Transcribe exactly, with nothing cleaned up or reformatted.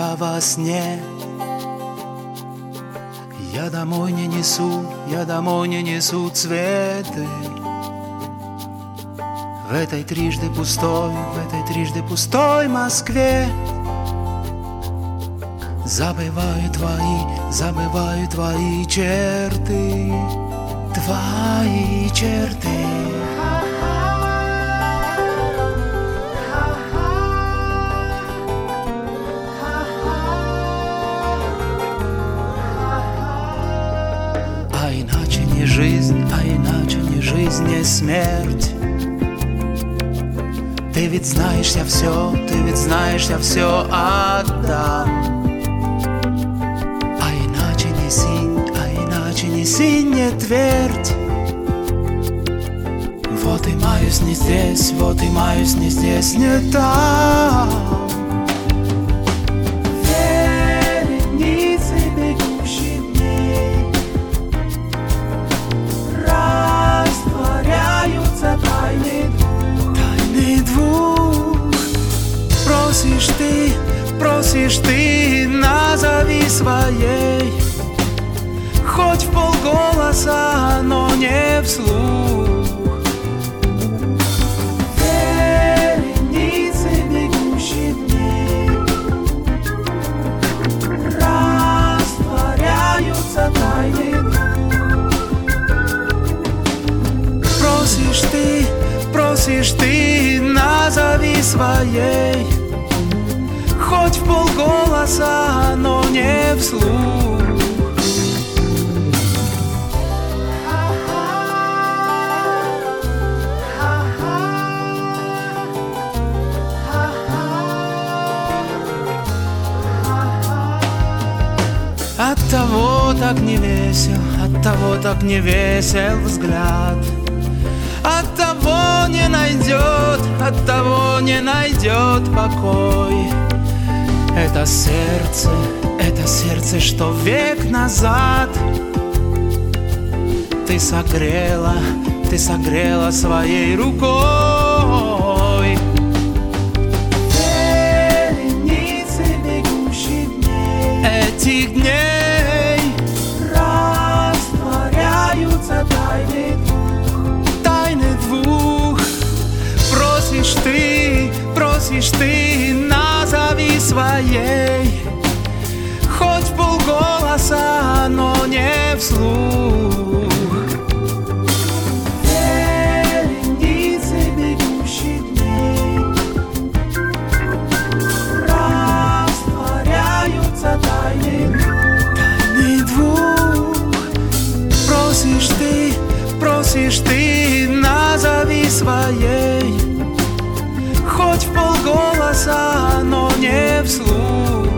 тебя во сне. Я домой не несу, я домой не несу цветы. В этой трижды пустой, в этой трижды пустой Москве забываю твои, забываю твои черты, твои черты. А иначе не жизнь, а иначе не жизнь, не смерть. Ты ведь знаешь, я все, ты ведь знаешь, я все отдам. А иначе не синь, а иначе не синь, не твердь. Вот и маюсь не здесь, вот и маюсь не здесь, не там. Вереницы бегущих дней растворяются тайны двух. Просишь ты, просишь ты, назови своей, хоть в полголоса, но не вслух. Вереницы бегущих дней растворяются тайны двух. Просишь ты, просишь ты, назови своей, хоть в полголоса, но не вслух. Оттого так не весел, оттого так не весел взгляд. Оттого не найдет, оттого не найдет покой. Это сердце, это сердце, что век назад ты согрела, ты согрела своей рукой. Вереницы бегущих дней, этих дней растворяются тайны двух. Просишь ты, просишь ты, назови своей, хоть в полголоса, но не вслух. Вереницы бегущих дней растворяются тайны двух. Просишь ты, просишь ты, назови своей, хоть в полголоса, но не вслух.